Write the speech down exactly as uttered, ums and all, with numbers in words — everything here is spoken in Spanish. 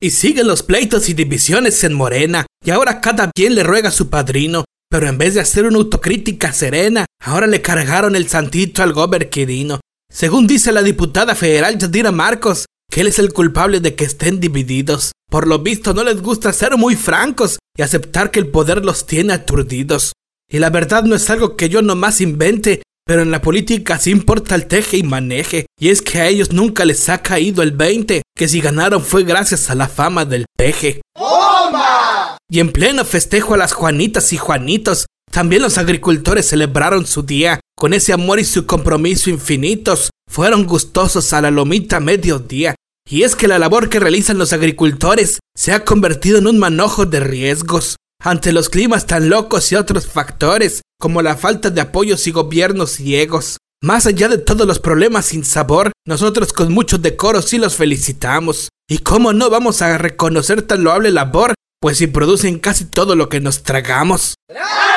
Y siguen los pleitos y divisiones en Morena, y ahora cada quien le ruega a su padrino, pero en vez de hacer una autocrítica serena, ahora le cargaron el santito al gober Quirino. Según dice la diputada federal Yadira Marcos, que él es el culpable de que estén divididos. Por lo visto no les gusta ser muy francos y aceptar que el poder los tiene aturdidos. Y la verdad no es algo que yo nomás invente, pero en la política sí importa el teje y maneje, y es que a ellos nunca les ha caído el veinte, que si ganaron fue gracias a la fama del peje. ¡Bomba! Y en pleno festejo a las Juanitas y Juanitos, también los agricultores celebraron su día, con ese amor y su compromiso infinitos, fueron gustosos a la lomita mediodía. Y es que la labor que realizan los agricultores se ha convertido en un manojo de riesgos, ante los climas tan locos y otros factores, como la falta de apoyos y gobiernos ciegos. Más allá de todos los problemas sin sabor, nosotros con mucho decoro sí los felicitamos. ¿Y cómo no vamos a reconocer tan loable labor? Pues si producen casi todo lo que nos tragamos. ¡Bravo!